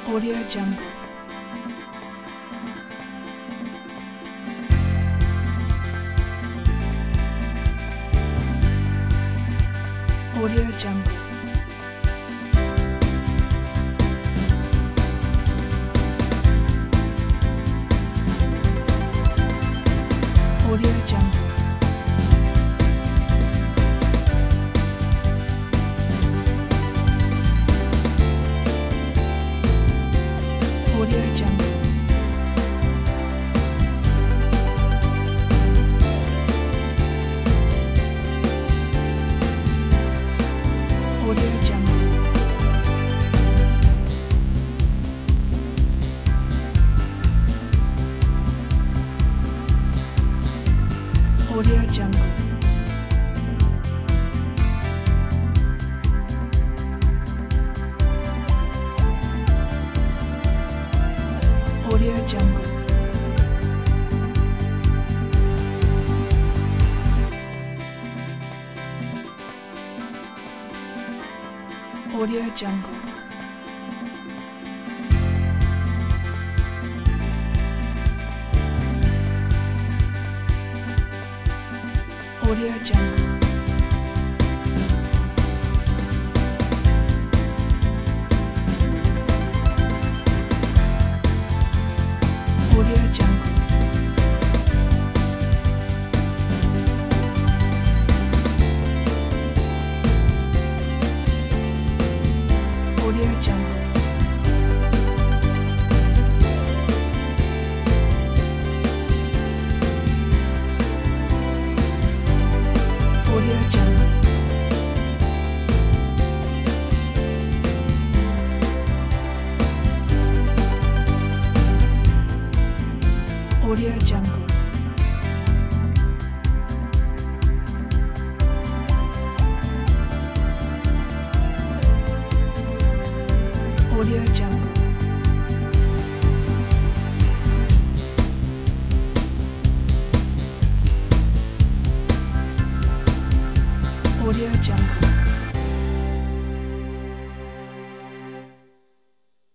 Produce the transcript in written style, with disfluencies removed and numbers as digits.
Audio Jungle. Audio Jungle. Audio Jungle. Audio Jungle. Audio Jungle. Audio Jungle. Audio Jungle. Audio Jungle. Audio Jungle. Audio Jungle. Audio Jungle. Audio Jungle. Audio Jungle. Audio Jungle. Audio Jungle.